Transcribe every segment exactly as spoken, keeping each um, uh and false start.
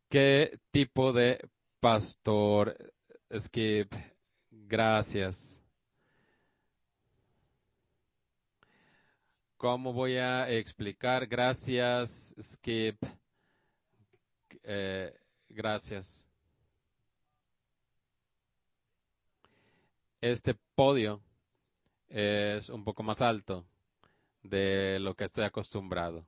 ¿Qué tipo de pastor, Skip? Gracias. ¿Cómo voy a explicar? Gracias, Skip. Eh, gracias. Este podio es un poco más alto de lo que estoy acostumbrado.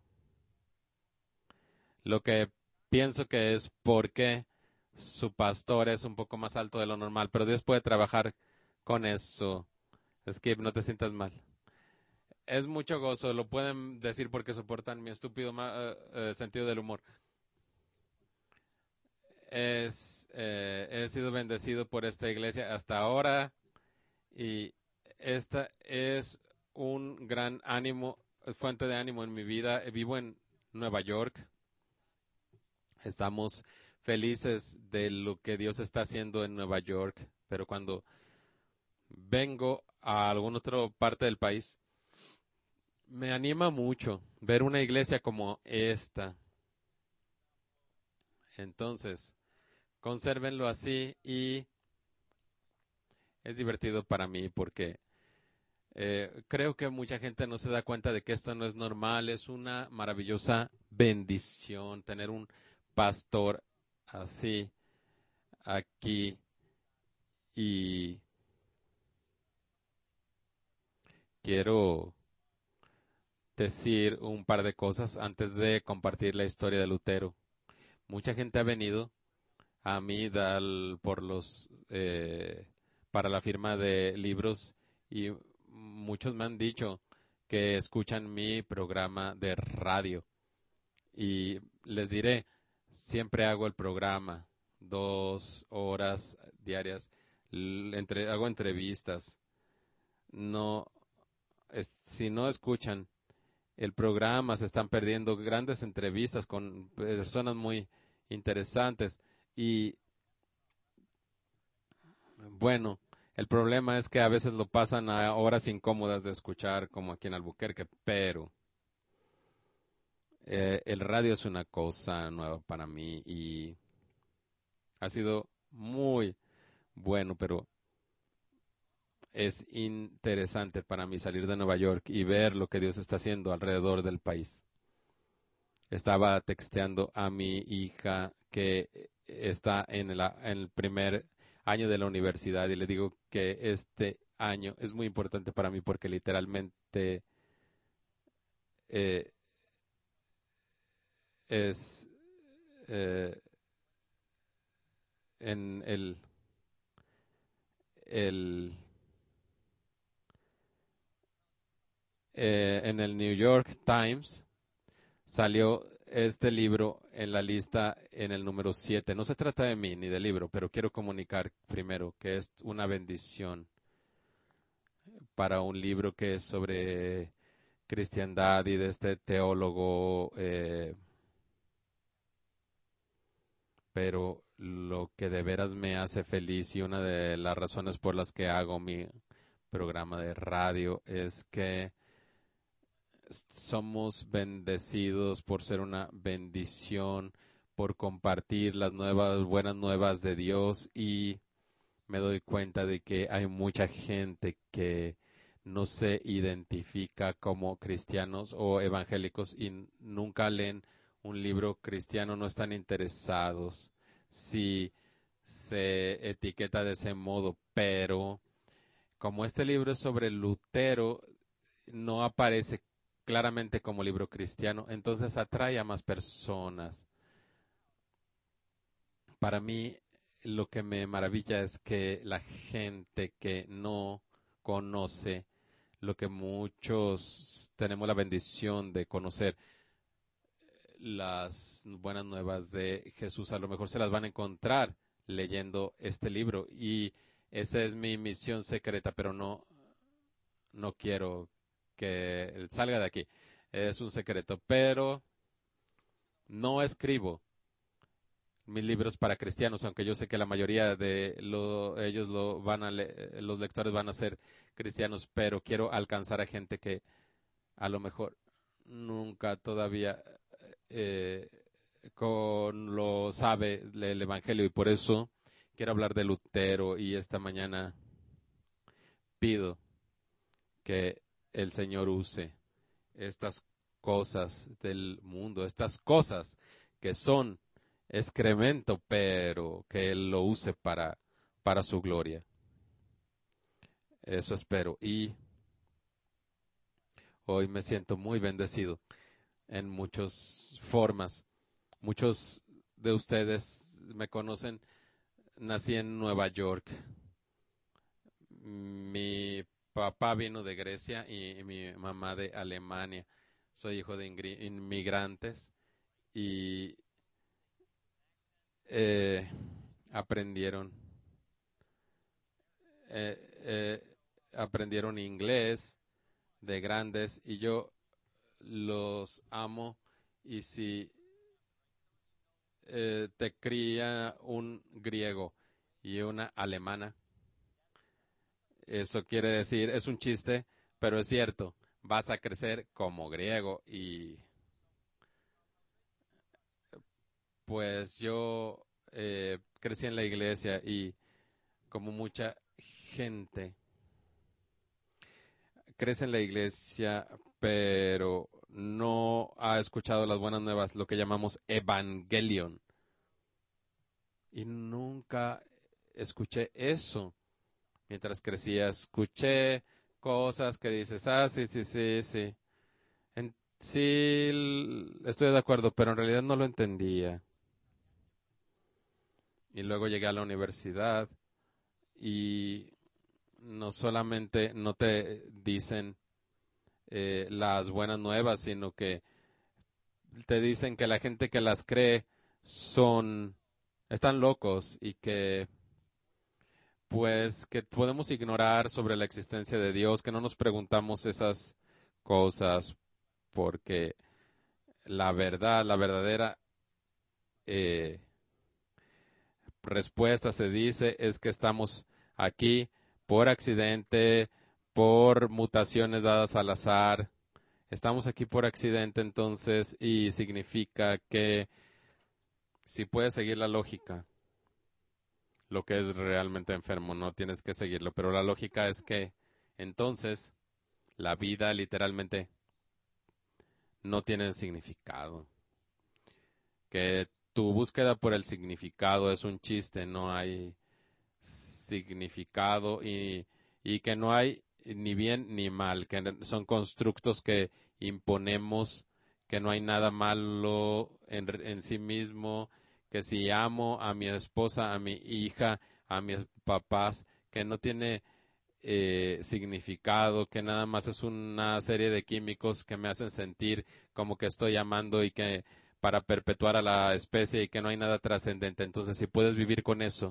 Lo que pienso que es porque su pastor es un poco más alto de lo normal, pero Dios puede trabajar con eso. Skip, no te sientas mal. Es mucho gozo, lo pueden decir porque soportan mi estúpido ma- eh, eh, sentido del humor. Es, eh, he sido bendecido por esta iglesia hasta ahora y esta es un gran ánimo, fuente de ánimo en mi vida. Vivo en Nueva York. Estamos felices de lo que Dios está haciendo en Nueva York, pero cuando vengo a alguna otra parte del país, me anima mucho ver una iglesia como esta. Entonces, consérvenlo así y es divertido para mí porque eh, creo que mucha gente no se da cuenta de que esto no es normal. Es una maravillosa bendición tener un pastor así aquí y quiero decir un par de cosas antes de compartir la historia de Lutero. Mucha gente ha venido a mí dal, por los eh, para la firma de libros y muchos me han dicho que escuchan mi programa de radio y les diré, siempre hago el programa dos horas diarias, l- entre, hago entrevistas. No, es- si no escuchan el programa, se están perdiendo grandes entrevistas con personas muy interesantes y bueno, el problema es que a veces lo pasan a horas incómodas de escuchar, como aquí en Albuquerque, pero eh, el radio es una cosa nueva para mí y ha sido muy bueno, pero es interesante para mí salir de Nueva York y ver lo que Dios está haciendo alrededor del país. Estaba texteando a mi hija que está en el, en el primer año de la universidad y le digo que este año es muy importante para mí porque literalmente eh, es eh, en el, el eh, en el New York Times salió este libro en la lista en el número siete. No se trata de mí ni del libro, pero quiero comunicar primero que es una bendición para un libro que es sobre cristiandad y de este teólogo, eh, pero lo que de veras me hace feliz y una de las razones por las que hago mi programa de radio es que somos bendecidos por ser una bendición, por compartir las nuevas, buenas nuevas de Dios y me doy cuenta de que hay mucha gente que no se identifica como cristianos o evangélicos y nunca leen un libro cristiano, no están interesados si se etiqueta de ese modo, pero como este libro es sobre Lutero, no aparece claramente como libro cristiano, entonces atrae a más personas. Para mí, lo que me maravilla es que la gente que no conoce lo que muchos tenemos la bendición de conocer, las buenas nuevas de Jesús, a lo mejor se las van a encontrar leyendo este libro y esa es mi misión secreta, pero no, no quiero que salga de aquí. Es un secreto, pero no escribo mis libros para cristianos, aunque yo sé que la mayoría de lo, ellos lo van a le- los lectores van a ser cristianos, pero quiero alcanzar a gente que a lo mejor nunca todavía eh, con lo sabe el Evangelio y por eso quiero hablar de Lutero y esta mañana pido que el Señor use estas cosas del mundo, estas cosas que son excremento, pero que Él lo use para, para su gloria. Eso espero. Y hoy me siento muy bendecido en muchas formas. Muchos de ustedes me conocen. Nací en Nueva York. Mi papá vino de Grecia y mi mamá de Alemania. Soy hijo de inmigrantes y eh, aprendieron eh, eh, aprendieron inglés de grandes y yo los amo. Y si eh, te cría un griego y una alemana, eso quiere decir, es un chiste, pero es cierto, vas a crecer como griego. Y pues yo eh, crecí en la iglesia y como mucha gente crece en la iglesia, pero no ha escuchado las buenas nuevas, lo que llamamos evangelion. Y nunca escuché eso mientras crecía. Escuché cosas que dices, ah, sí, sí, sí, sí. En, sí, l- estoy de acuerdo, pero en realidad no lo entendía. Y luego llegué a la universidad y no solamente no te dicen eh, las buenas nuevas, sino que te dicen que la gente que las cree son, están locos y que pues que podemos ignorar sobre la existencia de Dios, que no nos preguntamos esas cosas porque la verdad, la verdadera eh, respuesta se dice es que estamos aquí por accidente, por mutaciones dadas al azar. Estamos aquí por accidente entonces y significa que si puedes seguir la lógica, lo que es realmente enfermo, no tienes que seguirlo, pero la lógica es que entonces la vida literalmente no tiene significado, que tu búsqueda por el significado es un chiste, no hay significado y, y que no hay ni bien ni mal, que son constructos que imponemos, que no hay nada malo en, en sí mismo, que si amo a mi esposa, a mi hija, a mis papás, que no tiene eh, significado, que nada más es una serie de químicos que me hacen sentir como que estoy amando y que para perpetuar a la especie y que no hay nada trascendente. Entonces, si puedes vivir con eso,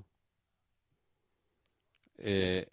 eh,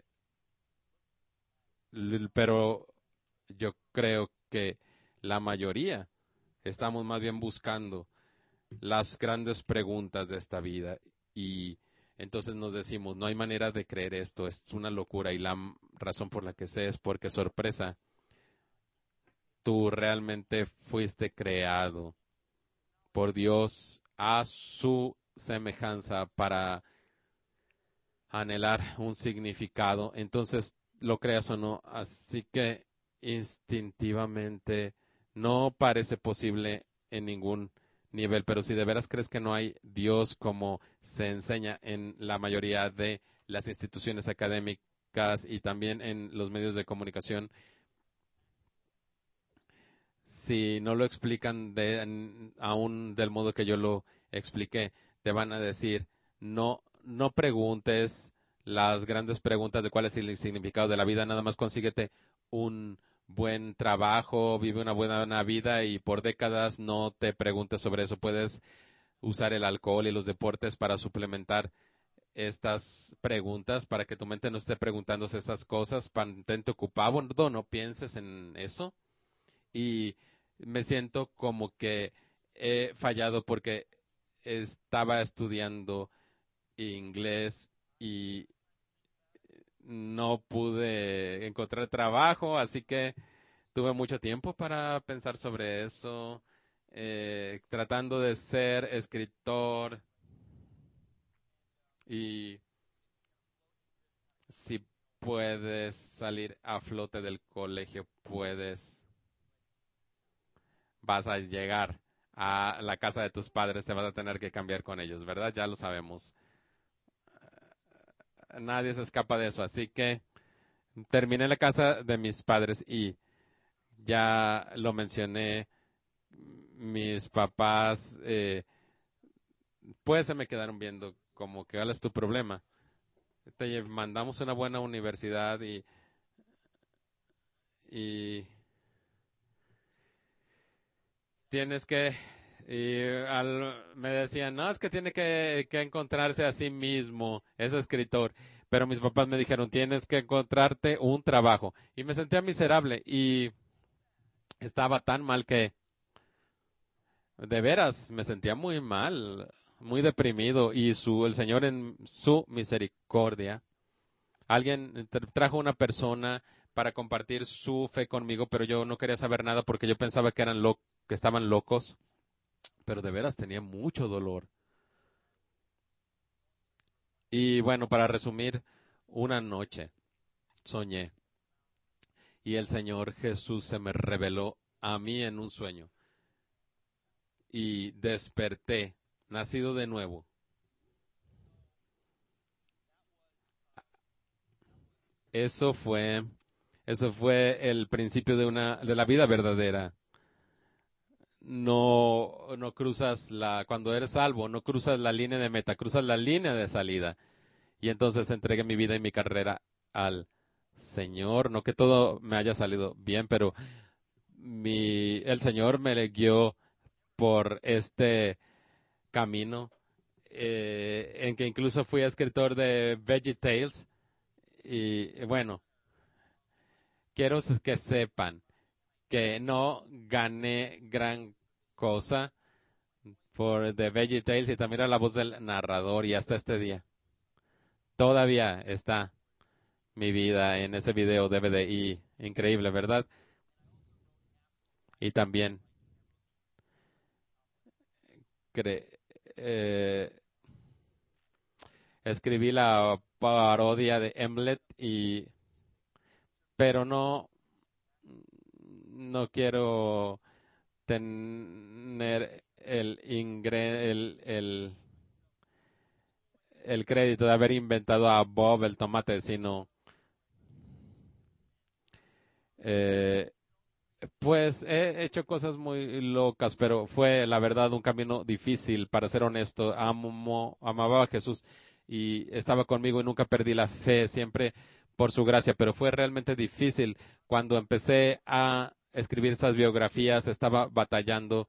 l- pero yo creo que la mayoría estamos más bien buscando las grandes preguntas de esta vida y entonces nos decimos, no hay manera de creer esto, es una locura y la m- razón por la que sé es porque sorpresa, tú realmente fuiste creado por Dios a su semejanza para anhelar un significado, entonces lo creas o no, así que instintivamente no parece posible en ningún nivel, pero si de veras crees que no hay Dios como se enseña en la mayoría de las instituciones académicas y también en los medios de comunicación, si no lo explican de, en- aún del modo que yo lo expliqué, te van a decir, no, no preguntes las grandes preguntas de cuál es el significado de la vida, nada más consíguete un buen trabajo, vive una buena vida y por décadas no te preguntes sobre eso. Puedes usar el alcohol y los deportes para suplementar estas preguntas, para que tu mente no esté preguntándose estas cosas, mantente ocupado, no, no pienses en eso y me siento como que he fallado porque estaba estudiando inglés y no pude encontrar trabajo, así que tuve mucho tiempo para pensar sobre eso. eh, tratando de ser escritor y si puedes salir a flote del colegio, puedes, vas a llegar a la casa de tus padres, te vas a tener que cambiar con ellos, ¿verdad? Ya lo sabemos. Nadie se escapa de eso, así que terminé en la casa de mis padres y ya lo mencioné, mis papás, eh, pues se me quedaron viendo como que, ¿cuál es tu problema? Te mandamos a una buena universidad y, y tienes que, y al- me decían, no, es que tiene que, que encontrarse a sí mismo, ese escritor. Pero mis papás me dijeron, tienes que encontrarte un trabajo. Y me sentía miserable y estaba tan mal que, de veras, me sentía muy mal, muy deprimido. Y su, el Señor en su misericordia, alguien tra- trajo una persona para compartir su fe conmigo, pero yo no quería saber nada porque yo pensaba que eran lo, que estaban locos. Pero de veras tenía mucho dolor. Y bueno, para resumir, una noche soñé y el Señor Jesús se me reveló a mí en un sueño y desperté, nacido de nuevo. Eso fue, eso fue el principio de una, de la vida verdadera. No, no cruzas la, cuando eres salvo, no cruzas la línea de meta, cruzas la línea de salida. Y entonces entregué mi vida y mi carrera al Señor. No que todo me haya salido bien, pero mi, el Señor me le guió por este camino, eh, en que incluso fui escritor de VeggieTales. Y bueno, quiero que sepan que no gané gran cosa por The VeggieTales y también era la voz del narrador y hasta este día. Todavía está mi vida en ese video D V D y increíble, ¿verdad? Y también cre- eh, escribí la parodia de Hamlet y pero no no quiero tener el ingre, el, el, el crédito de haber inventado a Bob el tomate, sino eh, pues he hecho cosas muy locas, pero fue la verdad un camino difícil, para ser honesto. Amo, amaba a Jesús y estaba conmigo y nunca perdí la fe, siempre por su gracia, pero fue realmente difícil cuando empecé a escribir estas biografías, estaba batallando,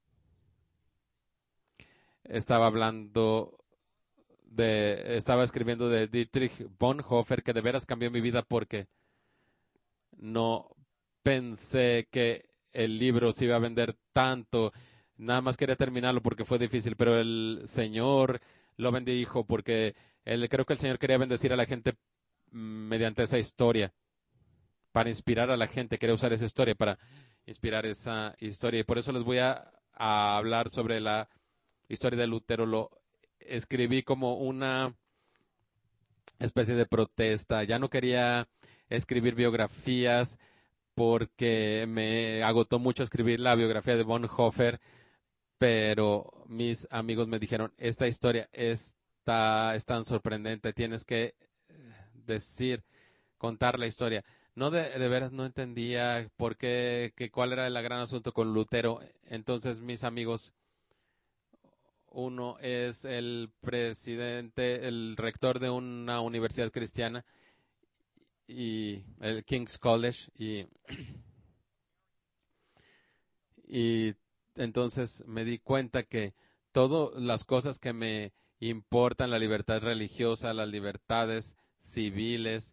estaba hablando de, estaba escribiendo de Dietrich Bonhoeffer, que de veras cambió mi vida porque no pensé que el libro se iba a vender tanto. Nada más quería terminarlo porque fue difícil, pero el Señor lo bendijo porque él, creo que el Señor quería bendecir a la gente mm, mediante esa historia, para inspirar a la gente, quería usar esa historia para inspirar esa historia. Y por eso les voy a, a hablar sobre la historia de Lutero. Lo escribí como una especie de protesta. Ya no quería escribir biografías porque me agotó mucho escribir la biografía de Bonhoeffer, pero mis amigos me dijeron, esta historia está, es tan sorprendente, tienes que decir, contar la historia. No de, de veras no entendía por qué, que cuál era el gran asunto con Lutero. Entonces mis amigos, uno es el presidente, el rector de una universidad cristiana y el King's College y Y entonces me di cuenta que todas las cosas que me importan, la libertad religiosa, las libertades civiles,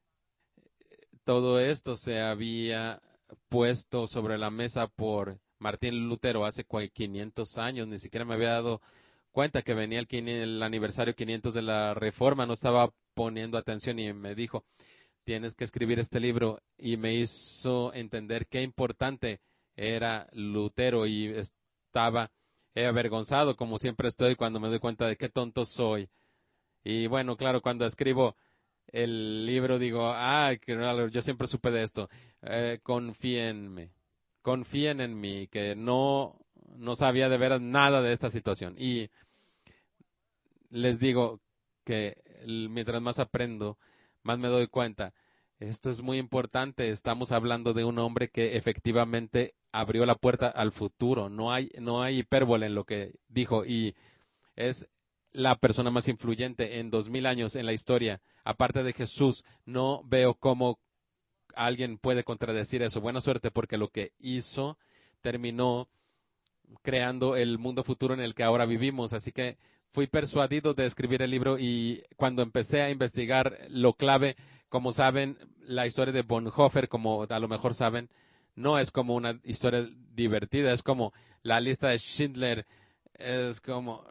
todo esto se había puesto sobre la mesa por Martín Lutero hace quinientos años. Ni siquiera me había dado cuenta que venía el, el aniversario quinientos de la Reforma. No estaba poniendo atención y me dijo, tienes que escribir este libro, y me hizo entender qué importante era Lutero y estaba eh, avergonzado, como siempre estoy cuando me doy cuenta de qué tonto soy. Y bueno, claro, cuando escribo el libro digo, ah, que raro, yo siempre supe de esto. Eh, confíenme, confíen en mí, que no, no sabía de veras nada de esta situación. Y les digo que el- mientras más aprendo, más me doy cuenta. Esto es muy importante. Estamos hablando de un hombre que efectivamente abrió la puerta al futuro. No hay, no hay hipérbole en lo que dijo y es la persona más influyente en dos mil años en la historia. Aparte de Jesús, no veo cómo alguien puede contradecir eso. Buena suerte porque lo que hizo terminó creando el mundo futuro en el que ahora vivimos. Así que fui persuadido de escribir el libro y cuando empecé a investigar lo clave, como saben, la historia de Bonhoeffer, como a lo mejor saben, no es como una historia divertida, es como la lista de Schindler, es como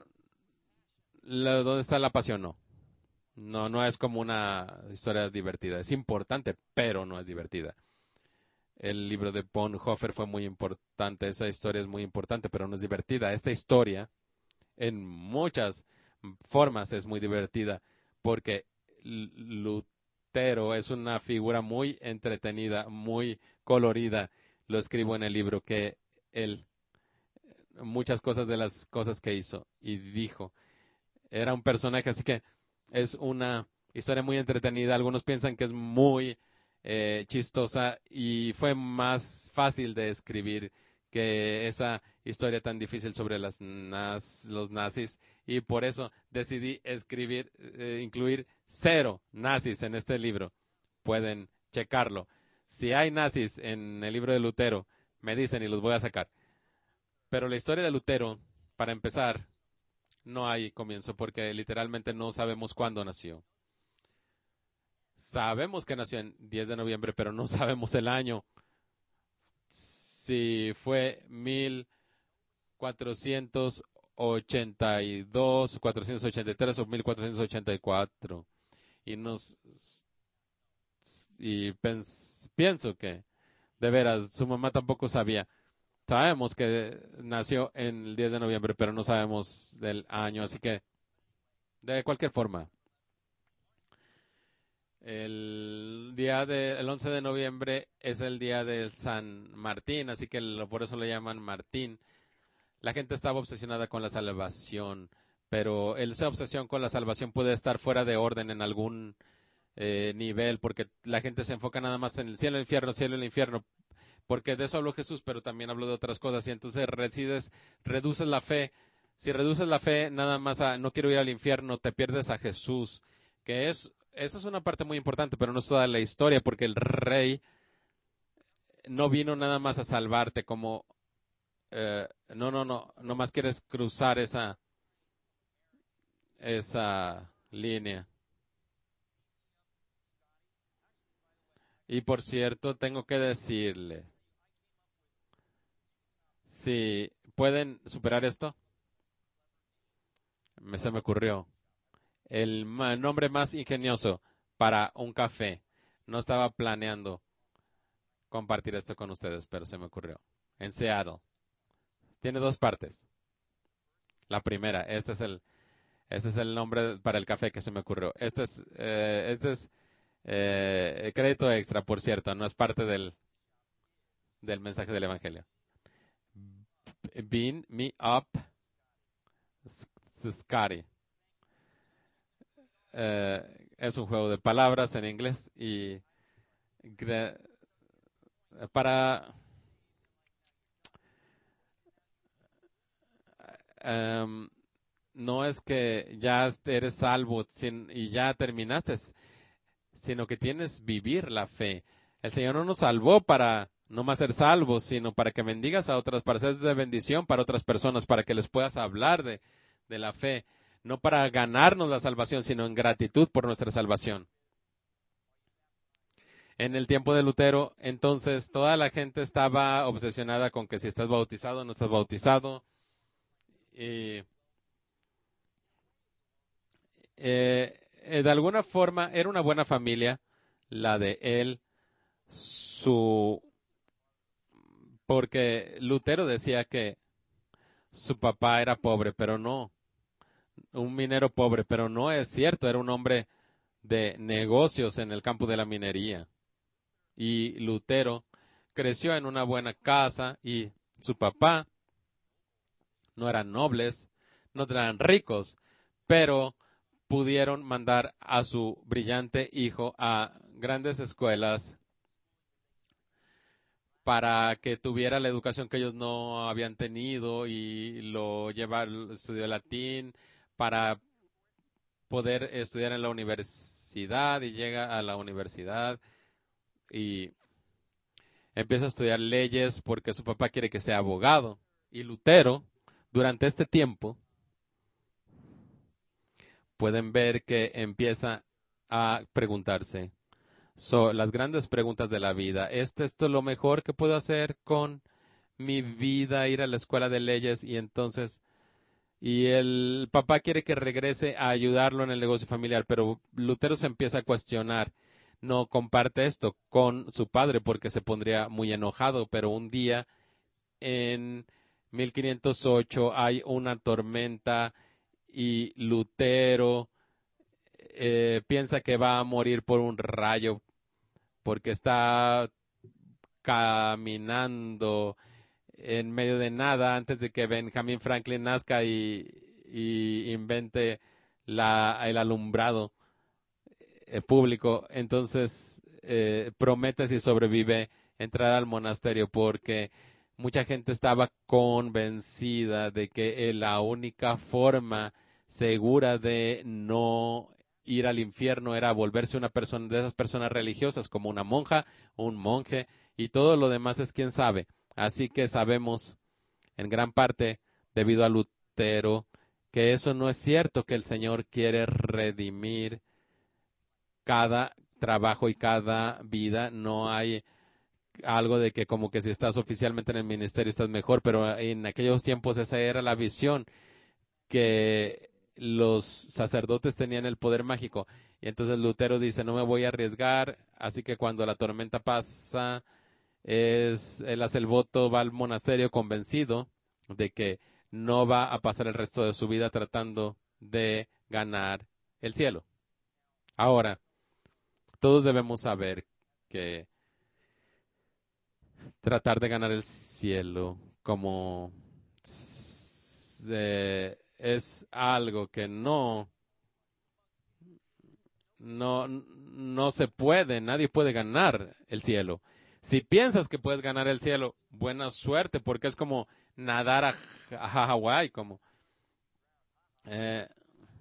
la- ¿dónde está la pasión? No. No, no es como una historia divertida. Es importante, pero no es divertida. El libro de Bonhoeffer fue muy importante. Esa historia es muy importante, pero no es divertida. Esta historia, en muchas formas, es muy divertida porque L- Lutero es una figura muy entretenida, muy colorida. Lo escribo en el libro que él, muchas cosas de las cosas que hizo y dijo era un personaje, así que es una historia muy entretenida. Algunos piensan que es muy eh, chistosa y fue más fácil de escribir que esa historia tan difícil sobre las naz- los nazis y por eso decidí escribir, eh, incluir cero nazis en este libro. Pueden checarlo. Si hay nazis en el libro de Lutero, me dicen y los voy a sacar. Pero la historia de Lutero, para empezar, no hay comienzo porque literalmente no sabemos cuándo nació. Sabemos que nació en diez de noviembre, pero no sabemos el año. Si fue mil cuatrocientos ochenta y dos, cuatrocientos ochenta y tres o mil cuatrocientos ochenta y cuatro. Y nos y pens- pienso que de veras su mamá tampoco sabía. Sabemos que nació en el diez de noviembre, pero no sabemos del año, así que de cualquier forma el día de, el once de noviembre es el día de San Martín, así que lo- por eso le llaman Martín. La gente estaba obsesionada con la salvación, pero esa obsesión con la salvación puede estar fuera de orden en algún eh, nivel, porque la gente se enfoca nada más en el cielo, el infierno, cielo, el infierno, porque de eso habló Jesús, pero también habló de otras cosas, y entonces resides, reduces la fe. Si reduces la fe nada más a no quiero ir al infierno, te pierdes a Jesús, que es, esa es una parte muy importante, pero no es toda la historia, porque el rey no vino nada más a salvarte como, eh, no, no, no, no más quieres cruzar esa, esa línea. Y por cierto, tengo que decirles, si pueden superar esto, me, se me ocurrió. El ma- nombre más ingenioso para un café. No estaba planeando compartir esto con ustedes, pero se me ocurrió. En Seattle. Tiene dos partes. La primera, este es el, este es el nombre para el café que se me ocurrió. Este es, eh, este es eh, crédito extra, por cierto, no es parte del, del mensaje del Evangelio. Bean me up, Scotty. Eh, es un juego de palabras en inglés y para um, no es que ya eres salvo sin, y ya terminaste, sino que tienes vivir la fe. El Señor no nos salvó para no más ser salvos, sino para que bendigas a otras, para ser de bendición para otras personas, para que les puedas hablar de, de la fe, no para ganarnos la salvación, sino en gratitud por nuestra salvación. En el tiempo de Lutero, entonces, toda la gente estaba obsesionada con que si estás bautizado o no estás bautizado. Y eh, eh, de alguna forma era una buena familia la de él, su porque Lutero decía que su papá era pobre, pero no, un minero pobre, pero no es cierto, era un hombre de negocios en el campo de la minería. Y Lutero creció en una buena casa y su papá no eran nobles, no eran ricos, pero pudieron mandar a su brillante hijo a grandes escuelas para que tuviera la educación que ellos no habían tenido y lo llevar, estudió latín para poder estudiar en la universidad y llega a la universidad y empieza a estudiar leyes porque su papá quiere que sea abogado. Y Lutero, durante este tiempo, pueden ver que empieza a preguntarse so, las grandes preguntas de la vida. ¿Es esto lo mejor que puedo hacer con mi vida? Ir a la escuela de leyes y entonces... Y el papá quiere que regrese a ayudarlo en el negocio familiar, pero Lutero se empieza a cuestionar. No comparte esto con su padre porque se pondría muy enojado, pero un día en mil quinientos ocho hay una tormenta y Lutero eh, piensa que va a morir por un rayo porque está caminando en medio de nada antes de que Benjamin Franklin nazca y, y invente la, el alumbrado eh, público. Entonces eh, promete, si sobrevive, entrar al monasterio porque mucha gente estaba convencida de que eh, la única forma segura de no ir al infierno era volverse una persona de esas personas religiosas como una monja, un monje y todo lo demás es quién sabe. Así que sabemos en gran parte debido a Lutero que eso no es cierto, que el Señor quiere redimir cada trabajo y cada vida. No hay algo de que como que si estás oficialmente en el ministerio estás mejor, pero en aquellos tiempos esa era la visión que los sacerdotes tenían el poder mágico. Y entonces Lutero dice, no me voy a arriesgar, así que cuando la tormenta pasa, es, él hace el voto, va al monasterio convencido de que no va a pasar el resto de su vida tratando de ganar el cielo. Ahora, todos debemos saber que tratar de ganar el cielo como eh, es algo que no, no, no se puede, nadie puede ganar el cielo. Si piensas que puedes ganar el cielo, buena suerte, porque es como nadar a, a Hawái, como eh,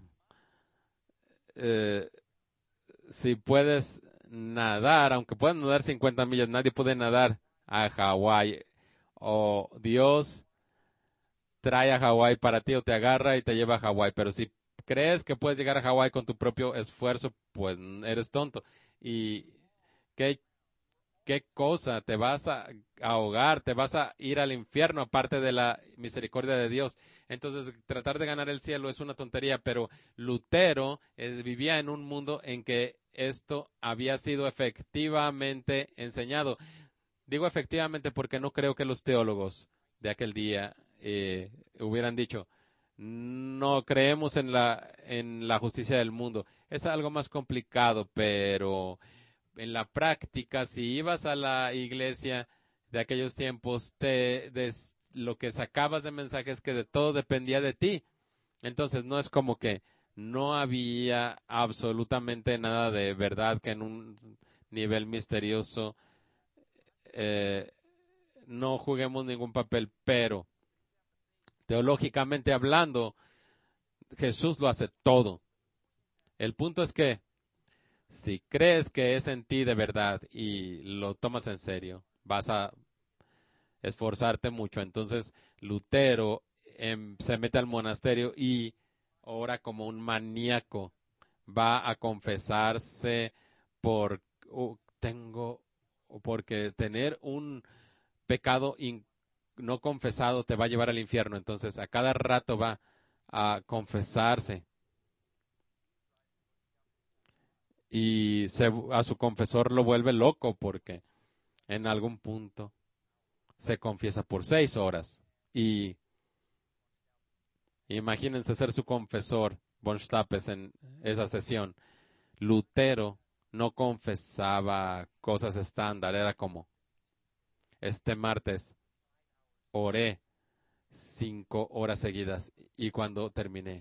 eh, si puedes nadar, aunque puedas nadar cincuenta millas, nadie puede nadar a Hawái. O Dios trae a Hawái para ti o te agarra y te lleva a Hawái. Pero si crees que puedes llegar a Hawái con tu propio esfuerzo, pues eres tonto. ¿Y qué, qué cosa? Te vas a ahogar, te vas a ir al infierno aparte de la misericordia de Dios. Entonces, tratar de ganar el cielo es una tontería, pero Lutero eh, vivía en un mundo en que esto había sido efectivamente enseñado. Digo efectivamente porque no creo que los teólogos de aquel día eh, hubieran dicho, no creemos en la, en la justicia del mundo. Es algo más complicado, pero en la práctica, si ibas a la iglesia de aquellos tiempos, te, des, lo que sacabas de mensaje es que de todo dependía de ti. Entonces no es como que no había absolutamente nada de verdad que en un nivel misterioso eh, no juguemos ningún papel, pero teológicamente hablando, Jesús lo hace todo. El punto es que si crees que es en ti de verdad y lo tomas en serio, vas a esforzarte mucho. Entonces Lutero eh, se mete al monasterio y ora como un maníaco. Va a confesarse por uh, tengo porque tener un pecado in, no confesado te va a llevar al infierno. Entonces a cada rato va a confesarse y se, a su confesor lo vuelve loco porque en algún punto se confiesa por seis horas y Imagínense ser su confesor, von Stappes, en esa sesión. Lutero no confesaba cosas estándar, era como, este martes oré cinco horas seguidas y cuando terminé,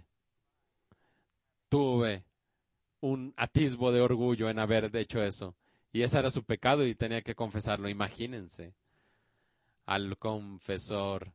tuve un atisbo de orgullo en haber hecho eso. Y ese era su pecado y tenía que confesarlo. Imagínense al confesor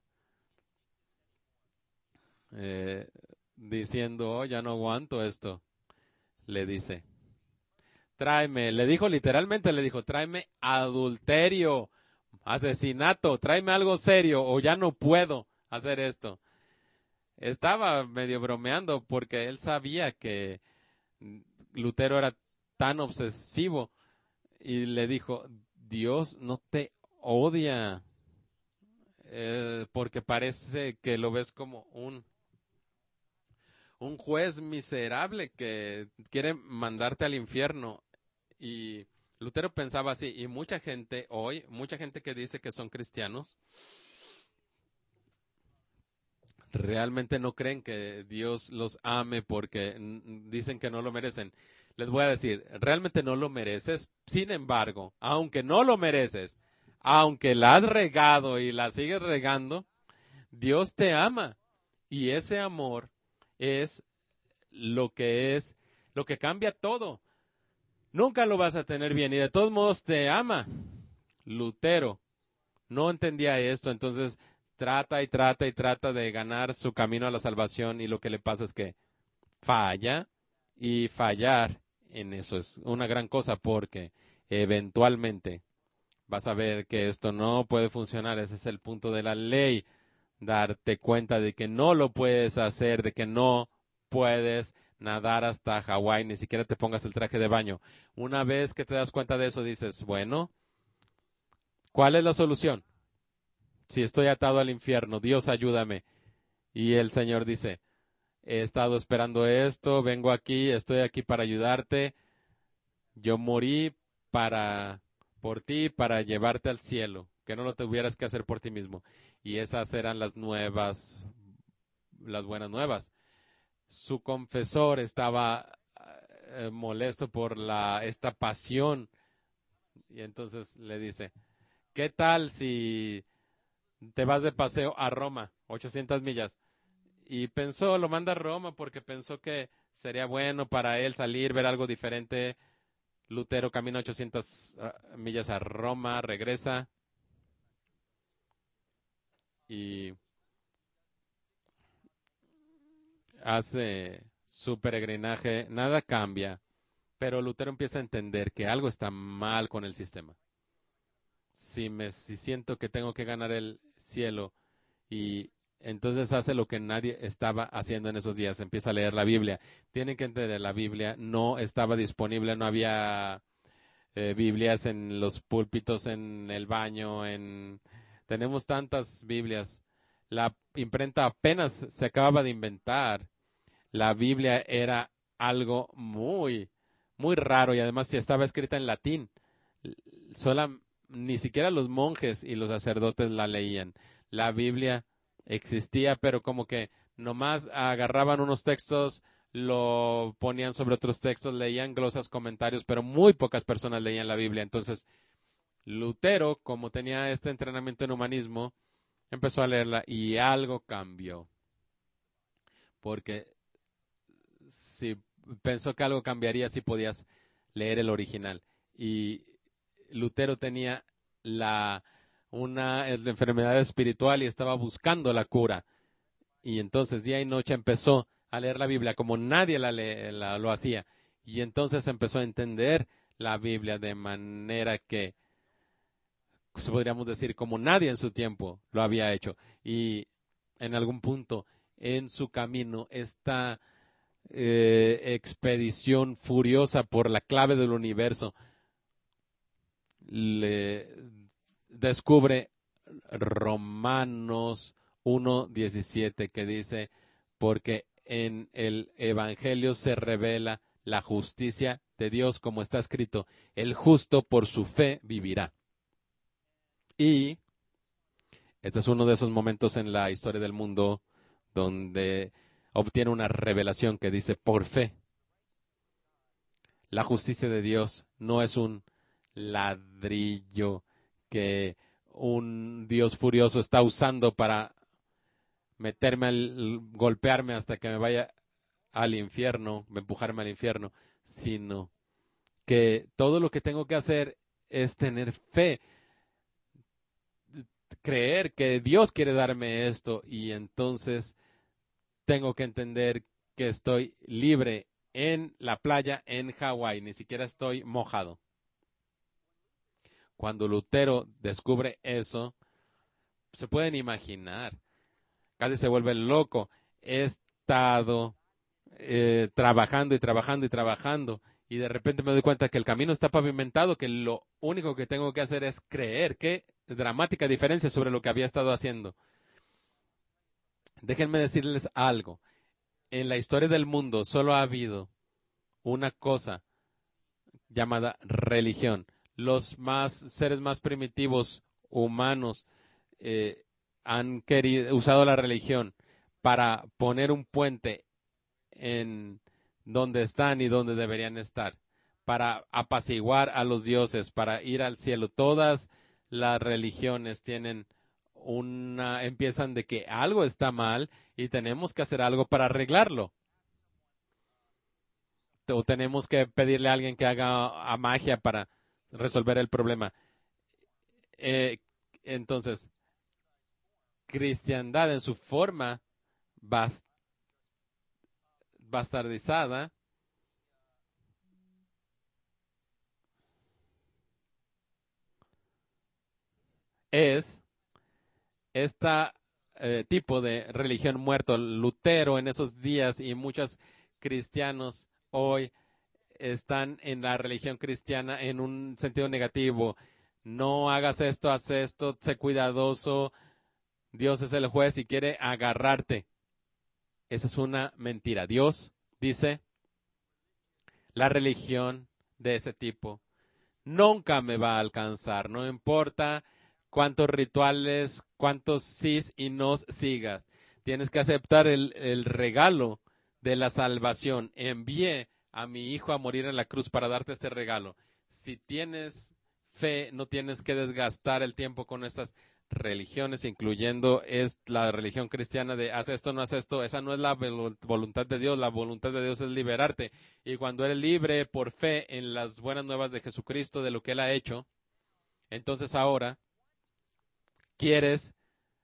eh, diciendo, oh, ya no aguanto esto. Le dice, tráeme, le dijo literalmente, le dijo, tráeme adulterio, asesinato, tráeme algo serio o ya no puedo hacer esto. Estaba medio bromeando porque él sabía que Lutero era tan obsesivo y le dijo, Dios no te odia eh, porque parece que lo ves como un, un juez miserable que quiere mandarte al infierno. Y Lutero pensaba así, y mucha gente hoy, mucha gente que dice que son cristianos, realmente no creen que Dios los ame porque dicen que no lo merecen. Les voy a decir, realmente no lo mereces. Sin embargo, aunque no lo mereces, aunque la has regado y la sigues regando, Dios te ama. Y ese amor es lo que es, lo que cambia todo. Nunca lo vas a tener bien y de todos modos te ama. Lutero no entendía esto, entonces trata y trata y trata de ganar su camino a la salvación y lo que le pasa es que falla y fallar en eso es una gran cosa porque eventualmente vas a ver que esto no puede funcionar. Ese es el punto de la ley, darte cuenta de que no lo puedes hacer, de que no puedes nadar hasta Hawái, ni siquiera te pongas el traje de baño. Una vez que te das cuenta de eso, dices, bueno, ¿cuál es la solución? Si estoy atado al infierno, Dios ayúdame. Y el Señor dice, he estado esperando esto, vengo aquí, estoy aquí para ayudarte. Yo morí para por ti, para llevarte al cielo, que no lo tuvieras que hacer por ti mismo. Y esas eran las nuevas, las buenas nuevas. Su confesor estaba eh, molesto por la esta pasión y entonces le dice, ¿qué tal si te vas de paseo a Roma, ochocientas millas? Y pensó, lo manda a Roma porque pensó que sería bueno para él salir, ver algo diferente. Lutero camina ochocientas uh, millas a Roma, regresa y hace su peregrinaje. Nada cambia, pero Lutero empieza a entender que algo está mal con el sistema. Si, me, si siento que tengo que ganar el cielo y entonces hace lo que nadie estaba haciendo en esos días, empieza a leer la Biblia. Tienen que entender, la Biblia no estaba disponible, no había eh, Biblias en los púlpitos, en el baño, en... Tenemos tantas Biblias. La imprenta apenas se acababa de inventar. La Biblia era algo muy, muy raro y además si estaba escrita en latín, sola, ni siquiera los monjes y los sacerdotes la leían. La Biblia existía, pero como que nomás agarraban unos textos, lo ponían sobre otros textos, leían glosas, comentarios, pero muy pocas personas leían la Biblia. Entonces, Lutero, como tenía este entrenamiento en humanismo, empezó a leerla y algo cambió. Porque si pensó que algo cambiaría si podías leer el original. Y Lutero tenía la una enfermedad espiritual y estaba buscando la cura. Y entonces día y noche empezó a leer la Biblia como nadie la, le, la lo hacía. Y entonces empezó a entender la Biblia de manera que, pues, podríamos decir, como nadie en su tiempo lo había hecho. Y en algún punto en su camino esta eh, expedición furiosa por la clave del universo le descubre Romanos uno diecisiete que dice, porque en el Evangelio se revela la justicia de Dios, como está escrito, el justo por su fe vivirá. Y este es uno de esos momentos en la historia del mundo donde obtiene una revelación que dice por fe. La justicia de Dios no es un ladrillo que un Dios furioso está usando para meterme al golpearme hasta que me vaya al infierno, empujarme al infierno, sino que todo lo que tengo que hacer es tener fe, creer que Dios quiere darme esto y entonces tengo que entender que estoy libre en la playa en Hawái, ni siquiera estoy mojado. Cuando Lutero descubre eso, se pueden imaginar, casi se vuelve loco. He estado eh, trabajando y trabajando y trabajando y de repente me doy cuenta que el camino está pavimentado, que lo único que tengo que hacer es creer. Qué dramática diferencia sobre lo que había estado haciendo. Déjenme decirles algo. En la historia del mundo solo ha habido una cosa llamada religión. Los más seres más primitivos humanos eh, han querido usado la religión para poner un puente en donde están y donde deberían estar, para apaciguar a los dioses, para ir al cielo. Todas las religiones tienen una, empiezan de que algo está mal y tenemos que hacer algo para arreglarlo. O tenemos que pedirle a alguien que haga a magia para resolver el problema. Eh, entonces, cristiandad en su forma bast bastardizada es este eh, tipo de religión muerto. Lutero en esos días y muchos cristianos hoy están en la religión cristiana en un sentido negativo. No hagas esto, haz esto, sé cuidadoso. Dios es el juez y quiere agarrarte. Esa es una mentira. Dios dice, la religión de ese tipo nunca me va a alcanzar. No importa cuántos rituales, cuántos sís y nos sigas. Tienes que aceptar el, el regalo de la salvación. Envié a mi hijo a morir en la cruz para darte este regalo. Si tienes fe, no tienes que desgastar el tiempo con estas religiones, incluyendo es la religión cristiana de haz esto, no haz esto. Esa no es la voluntad de Dios. La voluntad de Dios es liberarte. Y cuando eres libre por fe en las buenas nuevas de Jesucristo, de lo que Él ha hecho, entonces ahora quieres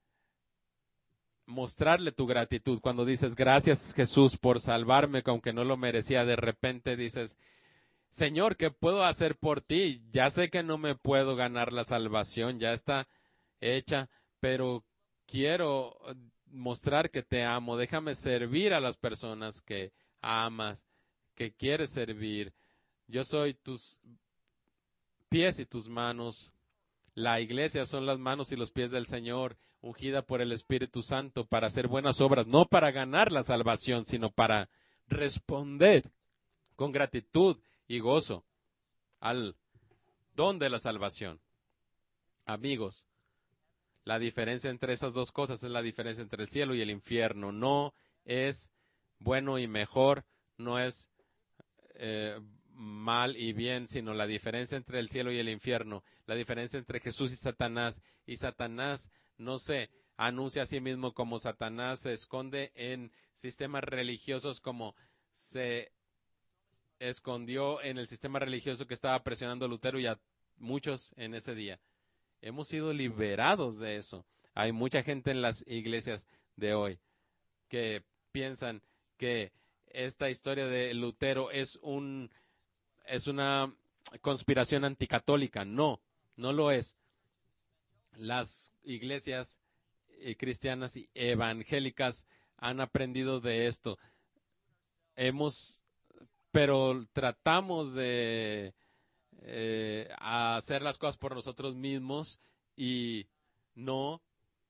mostrarle tu gratitud. Cuando dices, gracias Jesús por salvarme, aunque no lo merecía, de repente dices, Señor, ¿qué puedo hacer por ti? Ya sé que no me puedo ganar la salvación, ya está hecha, pero quiero mostrar que te amo. Déjame servir a las personas que amas, que quieres servir. Yo soy tus pies y tus manos. La iglesia son las manos y los pies del Señor, ungida por el Espíritu Santo para hacer buenas obras, no para ganar la salvación, sino para responder con gratitud y gozo al don de la salvación. Amigos, la diferencia entre esas dos cosas es la diferencia entre el cielo y el infierno. No es bueno y mejor, no es eh, mal y bien, sino la diferencia entre el cielo y el infierno, la diferencia entre Jesús y Satanás. Y Satanás no se anuncia a sí mismo como Satanás, se esconde en sistemas religiosos como se escondió en el sistema religioso que estaba presionando a Lutero y a muchos en ese día. Hemos sido liberados de eso. Hay mucha gente en las iglesias de hoy que piensan que esta historia de Lutero es un es una conspiración anticatólica. No, no lo es. Las iglesias eh, cristianas y evangélicas han aprendido de esto. Hemos, pero tratamos de eh, hacer las cosas por nosotros mismos y no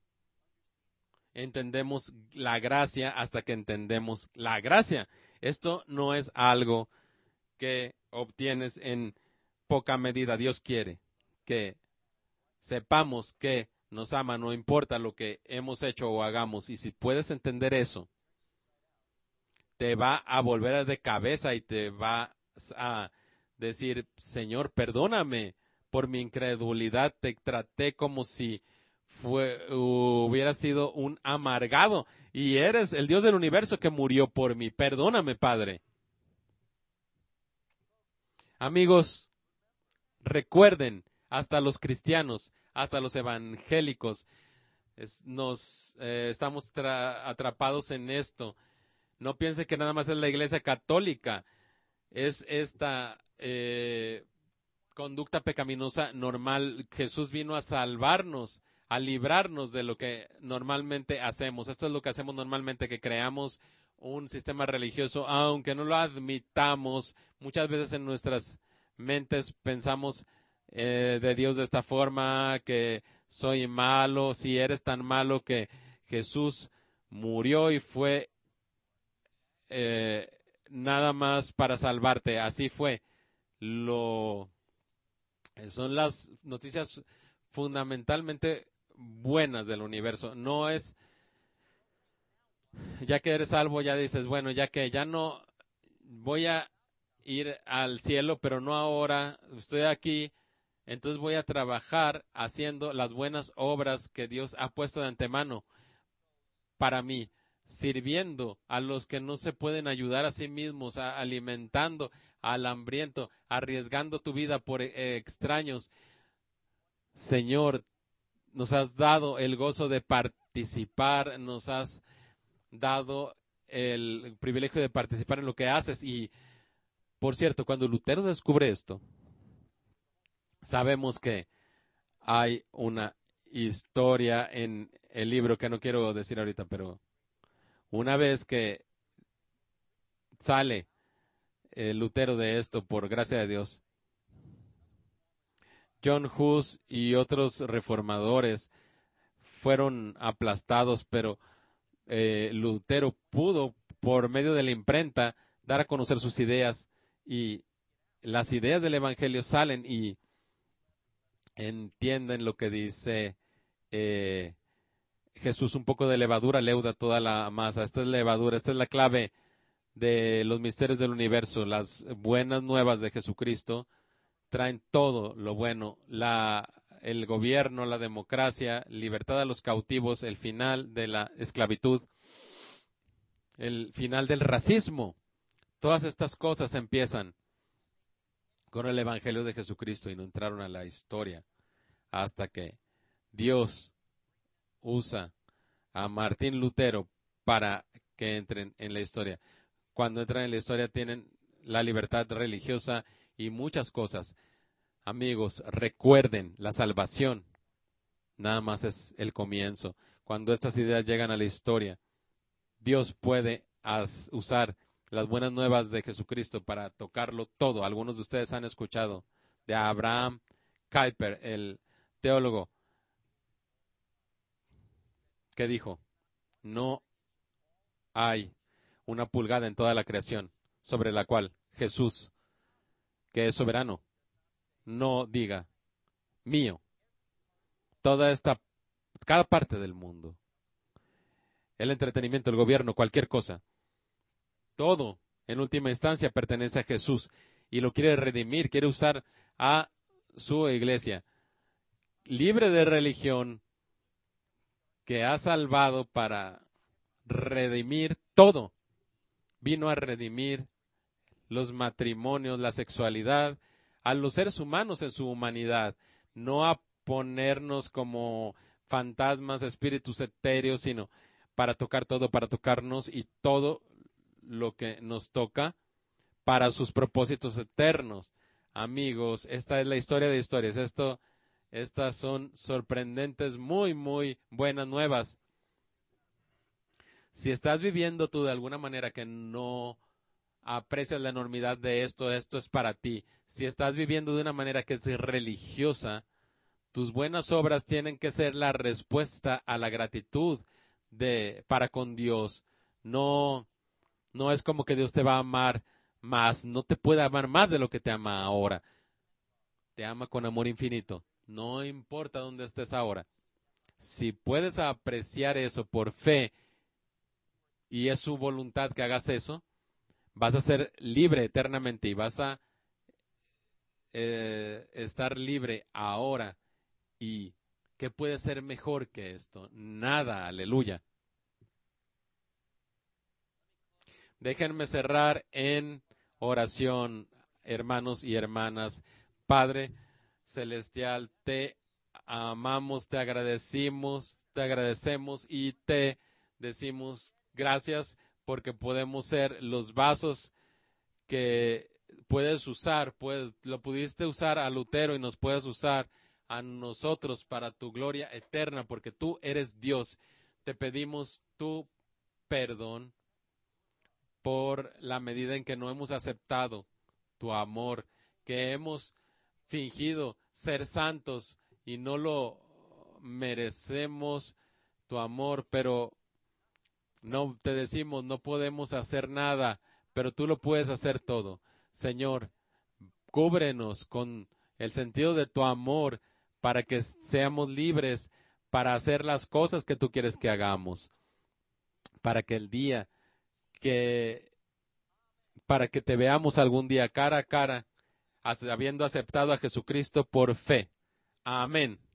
entendemos la gracia hasta que entendemos la gracia. Esto no es algo que obtienes en poca medida. Dios quiere que sepamos que nos ama, no importa lo que hemos hecho o hagamos. Y si puedes entender eso, te va a volver de cabeza y te va a decir, Señor, perdóname por mi incredulidad, te traté como si fue, hubiera sido un amargado y eres el Dios del universo que murió por mí. Perdóname, Padre. Amigos, recuerden, hasta los cristianos, hasta los evangélicos, es, nos eh, estamos atrapados en esto. No piense que nada más es la Iglesia Católica, es esta eh, conducta pecaminosa normal. Jesús vino a salvarnos, a librarnos de lo que normalmente hacemos. Esto es lo que hacemos normalmente, que creamos un sistema religioso, aunque no lo admitamos. Muchas veces en nuestras mentes pensamos eh, de Dios de esta forma, que soy malo, si eres tan malo que Jesús murió y fue eh, nada más para salvarte. Así fue. Lo son las noticias fundamentalmente buenas del universo. No es, ya que eres salvo, ya dices, bueno, ya que ya no voy a ir al cielo, pero no ahora, estoy aquí, entonces voy a trabajar haciendo las buenas obras que Dios ha puesto de antemano para mí, sirviendo a los que no se pueden ayudar a sí mismos, a, alimentando al hambriento, arriesgando tu vida por eh, extraños. Señor, nos has dado el gozo de participar, nos has dado el privilegio de participar en lo que haces. Y, por cierto, cuando Lutero descubre esto, sabemos que hay una historia en el libro que no quiero decir ahorita, pero una vez que sale eh, Lutero de esto, por gracia de Dios, John Hus y otros reformadores fueron aplastados, pero eh, Lutero pudo, por medio de la imprenta, dar a conocer sus ideas, y las ideas del Evangelio salen y entienden lo que dice eh, Jesús. Un poco de levadura leuda toda la masa. Esta es levadura, esta es la clave de los misterios del universo. Las buenas nuevas de Jesucristo traen todo lo bueno, la, el gobierno, la democracia, libertad a los cautivos, el final de la esclavitud, el final del racismo. Todas estas cosas empiezan con el Evangelio de Jesucristo y no entraron a la historia hasta que Dios usa a Martín Lutero para que entren en la historia. Cuando entran en la historia tienen la libertad religiosa y muchas cosas. Amigos, recuerden, la salvación nada más es el comienzo. Cuando estas ideas llegan a la historia, Dios puede as, usar las buenas nuevas de Jesucristo para tocarlo todo. Algunos de ustedes han escuchado de Abraham Kuyper, el teólogo, que dijo, no hay una pulgada en toda la creación sobre la cual Jesús, que es soberano, no diga, mío. Toda esta, cada parte del mundo, el entretenimiento, el gobierno, cualquier cosa, todo, en última instancia, pertenece a Jesús y lo quiere redimir, quiere usar a su iglesia, libre de religión, que ha salvado para redimir todo. Vino a redimir los matrimonios, la sexualidad, a los seres humanos en su humanidad, no a ponernos como fantasmas, espíritus etéreos, sino para tocar todo, para tocarnos y todo lo que nos toca para sus propósitos eternos. Amigos, esta es la historia de historias. Esto, estas son sorprendentes, muy, muy buenas nuevas. Si estás viviendo tú de alguna manera que no aprecias la enormidad de esto, esto es para ti. Si estás viviendo de una manera que es religiosa, tus buenas obras tienen que ser la respuesta a la gratitud de para con Dios. No, no es como que Dios te va a amar más, no te puede amar más de lo que te ama ahora. Te ama con amor infinito. No importa dónde estés ahora. Si puedes apreciar eso por fe y es su voluntad que hagas eso, vas a ser libre eternamente y vas a eh, estar libre ahora. ¿Y qué puede ser mejor que esto? Nada, aleluya. Déjenme cerrar en oración, hermanos y hermanas. Padre celestial, te amamos, te agradecimos, te agradecemos y te decimos gracias porque podemos ser los vasos que puedes usar, puedes, lo pudiste usar a Lutero y nos puedes usar a nosotros para tu gloria eterna, porque tú eres Dios. Te pedimos tu perdón por la medida en que no hemos aceptado tu amor, que hemos fingido ser santos y no lo merecemos tu amor, pero no te decimos, no podemos hacer nada, pero tú lo puedes hacer todo. Señor, cúbrenos con el sentido de tu amor para que seamos libres para hacer las cosas que tú quieres que hagamos, para que el día que, para que te veamos algún día cara a cara, habiendo aceptado a Jesucristo por fe. Amén.